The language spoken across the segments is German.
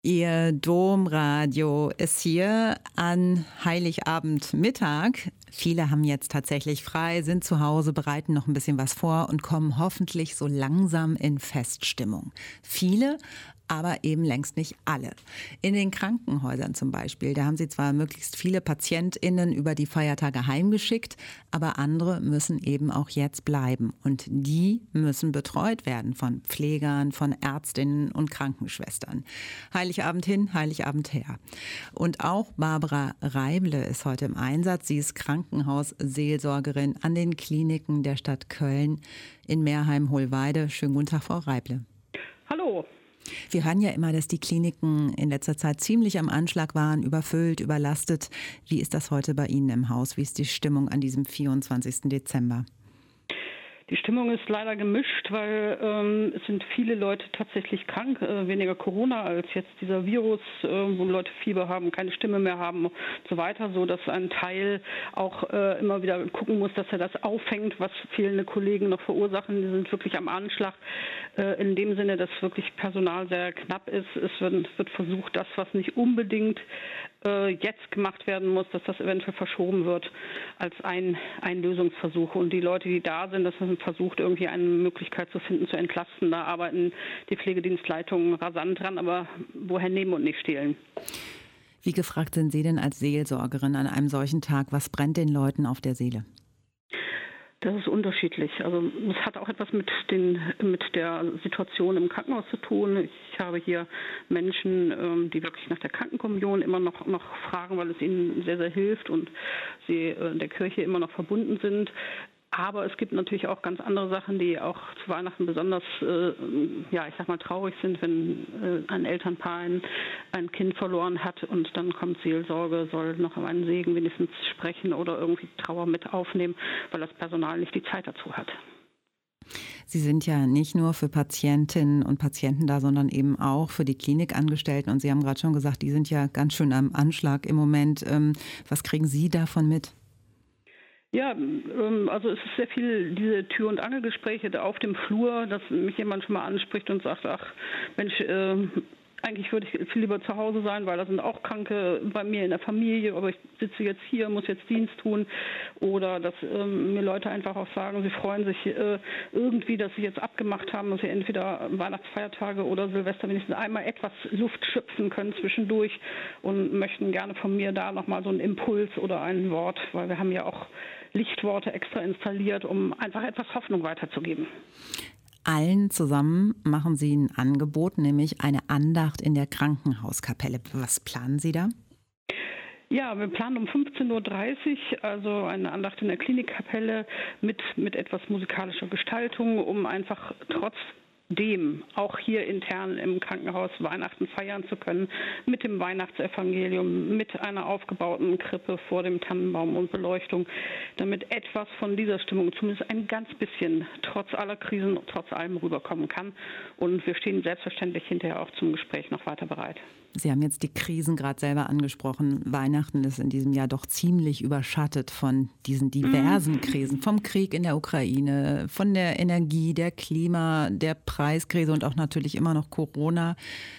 Ihr Domradio ist hier an Heiligabendmittag. Viele haben jetzt tatsächlich frei, sind zu Hause, bereiten noch ein bisschen was vor und kommen hoffentlich so langsam in Feststimmung. Viele, aber eben längst nicht alle. In den Krankenhäusern zum Beispiel, da haben sie zwar möglichst viele PatientInnen über die Feiertage heimgeschickt, aber andere müssen eben auch jetzt bleiben. Und die müssen betreut werden von Pflegern, von Ärztinnen und Krankenschwestern. Heiligabend hin, Heiligabend her. Und auch Barbara Reible ist heute im Einsatz. Sie ist Krankenhausseelsorgerin an den Kliniken der Stadt Köln in Merheim-Hohlweide. Schönen guten Tag, Frau Reible. Hallo. Wir hören ja immer, dass die Kliniken in letzter Zeit ziemlich am Anschlag waren, überfüllt, überlastet. Wie ist das heute bei Ihnen im Haus? Wie ist die Stimmung an diesem 24. Dezember? Die Stimmung ist leider gemischt, weil es sind viele Leute tatsächlich krank, weniger Corona als jetzt dieser Virus, wo Leute Fieber haben, keine Stimme mehr haben und so weiter, so dass ein Teil auch immer wieder gucken muss, dass er das auffängt, was fehlende Kollegen noch verursachen. Die sind wirklich am Anschlag in dem Sinne, dass wirklich Personal sehr knapp ist. Es wird versucht, das, was nicht unbedingt jetzt gemacht werden muss, dass das eventuell verschoben wird als ein Lösungsversuch. Und die Leute, die da sind, dass man versucht, irgendwie eine Möglichkeit zu finden, zu entlasten. Da arbeiten die Pflegedienstleitungen rasant dran, aber woher nehmen und nicht stehlen. Wie gefragt sind Sie denn als Seelsorgerin an einem solchen Tag? Was brennt den Leuten auf der Seele? Das ist unterschiedlich. Also es hat auch etwas mit der Situation im Krankenhaus zu tun. Ich habe hier Menschen, die wirklich nach der Krankenkommunion immer noch fragen, weil es ihnen sehr, sehr hilft und sie der Kirche immer noch verbunden sind. Aber es gibt natürlich auch ganz andere Sachen, die auch zu Weihnachten besonders, traurig sind, wenn ein Elternpaar ein Kind verloren hat und dann kommt Seelsorge, soll noch einen Segen wenigstens sprechen oder irgendwie Trauer mit aufnehmen, weil das Personal nicht die Zeit dazu hat. Sie sind ja nicht nur für Patientinnen und Patienten da, sondern eben auch für die Klinikangestellten. Und Sie haben gerade schon gesagt, die sind ja ganz schön am Anschlag im Moment. Was kriegen Sie davon mit? Ja, also es ist sehr viel diese Tür- und Angelgespräche da auf dem Flur, dass mich jemand schon mal anspricht und sagt, ach Mensch, eigentlich würde ich viel lieber zu Hause sein, weil da sind auch Kranke bei mir in der Familie, aber ich sitze jetzt hier, muss jetzt Dienst tun. Oder dass mir Leute einfach auch sagen, sie freuen sich irgendwie, dass sie jetzt abgemacht haben, dass sie entweder Weihnachtsfeiertage oder Silvester wenigstens einmal etwas Luft schöpfen können zwischendurch und möchten gerne von mir da nochmal so einen Impuls oder ein Wort, weil wir haben ja auch Lichtworte extra installiert, um einfach etwas Hoffnung weiterzugeben. Allen zusammen machen Sie ein Angebot, nämlich eine Andacht in der Krankenhauskapelle. Was planen Sie da? Ja, wir planen um 15:30 Uhr, also eine Andacht in der Klinikkapelle mit etwas musikalischer Gestaltung, um einfach trotzdem auch hier intern im Krankenhaus Weihnachten feiern zu können, mit dem Weihnachtsevangelium, mit einer aufgebauten Krippe vor dem Tannenbaum und Beleuchtung, damit etwas von dieser Stimmung, zumindest ein ganz bisschen, trotz aller Krisen, trotz allem rüberkommen kann. Und wir stehen selbstverständlich hinterher auch zum Gespräch noch weiter bereit. Sie haben jetzt die Krisen gerade selber angesprochen. Weihnachten ist in diesem Jahr doch ziemlich überschattet von diesen diversen Krisen. Vom Krieg in der Ukraine, von der Energie, der Klima, der Preiskrise und auch natürlich immer noch Corona.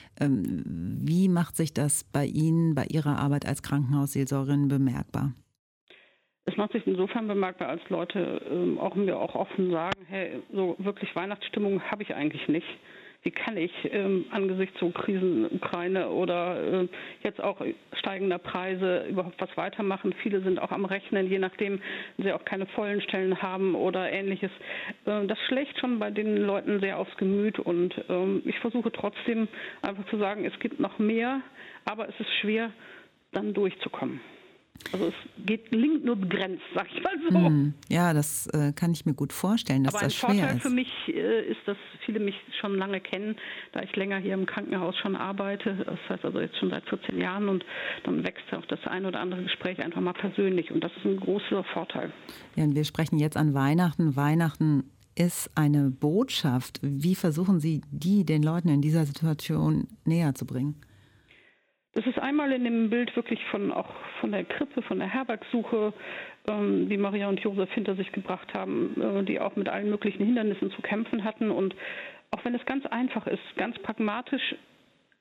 Wie macht sich das bei Ihnen, bei Ihrer Arbeit als Krankenhausseelsorgerin bemerkbar? Es macht sich insofern bemerkbar, als Leute mir auch offen sagen, hey, so wirklich Weihnachtsstimmung habe ich eigentlich nicht. Wie kann ich angesichts so Krisen in Ukraine oder jetzt auch steigender Preise überhaupt was weitermachen? Viele sind auch am Rechnen, je nachdem sie auch keine vollen Stellen haben oder Ähnliches. Das schlägt schon bei den Leuten sehr aufs Gemüt und ich versuche trotzdem einfach zu sagen, es gibt noch mehr, aber es ist schwer, dann durchzukommen. Also es gelingt nur begrenzt, sag ich mal so. Ja, das kann ich mir gut vorstellen, dass das schwer ist. Aber ein Vorteil für mich ist, dass viele mich schon lange kennen, da ich länger hier im Krankenhaus schon arbeite. Das heißt also jetzt schon seit 14 Jahren und dann wächst auch das ein oder andere Gespräch einfach mal persönlich und das ist ein großer Vorteil. Ja, und wir sprechen jetzt an Weihnachten. Weihnachten ist eine Botschaft. Wie versuchen Sie, die den Leuten in dieser Situation näher zu bringen? Das ist einmal in dem Bild wirklich von der Krippe, von der Herbergsuche, die Maria und Josef hinter sich gebracht haben, die auch mit allen möglichen Hindernissen zu kämpfen hatten. Und auch wenn es ganz einfach ist, ganz pragmatisch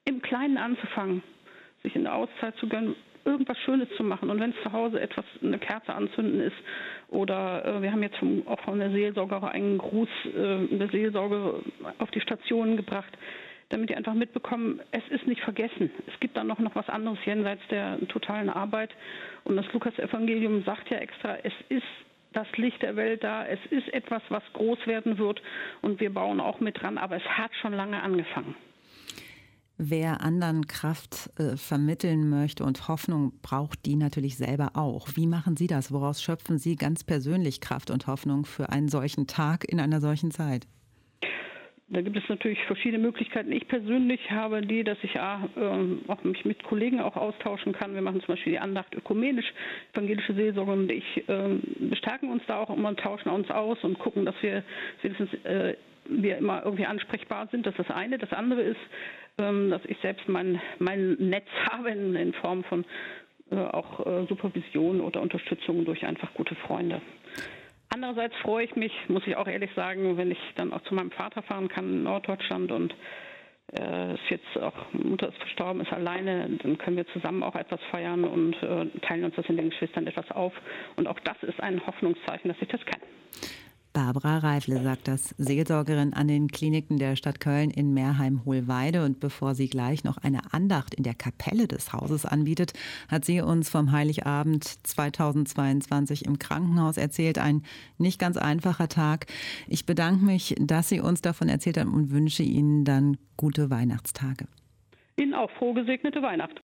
im Kleinen anzufangen, sich in der Auszeit zu gönnen, irgendwas Schönes zu machen. Und wenn es zu Hause eine Kerze anzünden ist oder wir haben jetzt auch von der Seelsorger einen Gruß der Seelsorge auf die Stationen gebracht, damit die einfach mitbekommen, es ist nicht vergessen. Es gibt dann noch was anderes jenseits der totalen Arbeit. Und das Lukas-Evangelium sagt ja extra, es ist das Licht der Welt da, es ist etwas, was groß werden wird und wir bauen auch mit dran, aber es hat schon lange angefangen. Wer anderen Kraft vermitteln möchte und Hoffnung, braucht die natürlich selber auch. Wie machen Sie das? Woraus schöpfen Sie ganz persönlich Kraft und Hoffnung für einen solchen Tag in einer solchen Zeit? Da gibt es natürlich verschiedene Möglichkeiten. Ich persönlich habe dass ich auch mich mit Kollegen auch austauschen kann. Wir machen zum Beispiel die Andacht ökumenisch, evangelische Seelsorge und ich bestärken uns da auch immer, tauschen uns aus und gucken, dass wir immer irgendwie ansprechbar sind. Das ist das eine. Das andere ist, dass ich selbst mein Netz habe in Form von auch Supervision oder Unterstützung durch einfach gute Freunde. Andererseits freue ich mich, muss ich auch ehrlich sagen, wenn ich dann auch zu meinem Vater fahren kann in Norddeutschland und ist jetzt auch, Mutter ist verstorben, ist alleine, dann können wir zusammen auch etwas feiern und teilen uns das in den Geschwistern etwas auf. Und auch das ist ein Hoffnungszeichen, dass ich das kann. Barbara Reifle sagt das, Seelsorgerin an den Kliniken der Stadt Köln in Merheim-Hohlweide. Und bevor sie gleich noch eine Andacht in der Kapelle des Hauses anbietet, hat sie uns vom Heiligabend 2022 im Krankenhaus erzählt. Ein nicht ganz einfacher Tag. Ich bedanke mich, dass Sie uns davon erzählt haben und wünsche Ihnen dann gute Weihnachtstage. Ihnen auch frohe, gesegnete Weihnacht.